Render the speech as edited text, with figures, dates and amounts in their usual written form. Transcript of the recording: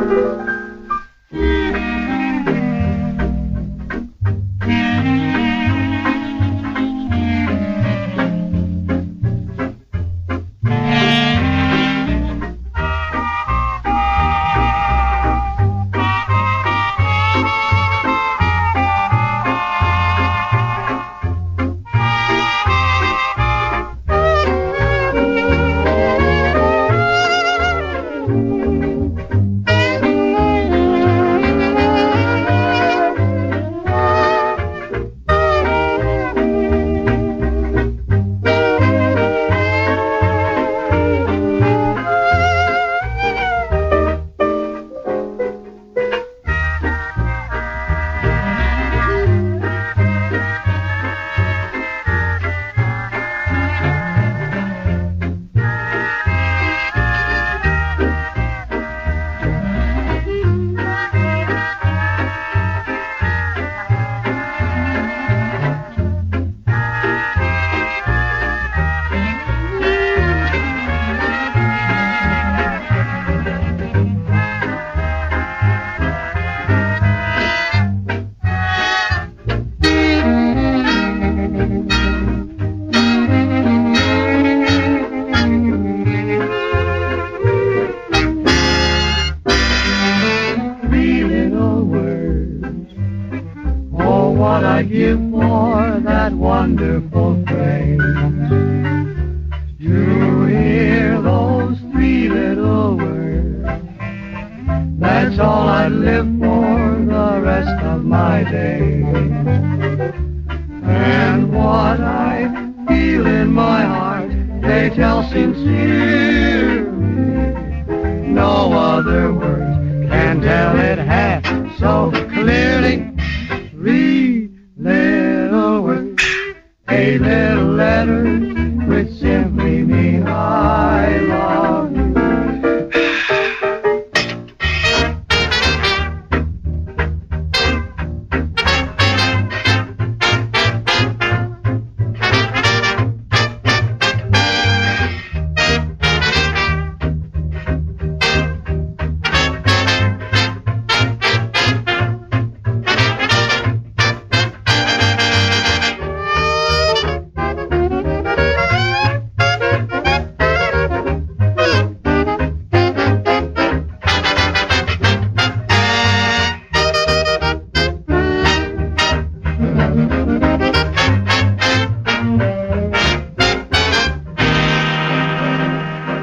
what I'd give for that wonderful phrase. To hear those three little words, that's all I'd live for the rest of my days. And what I feel in my heart, they tell sincerely. No other words can tell it half so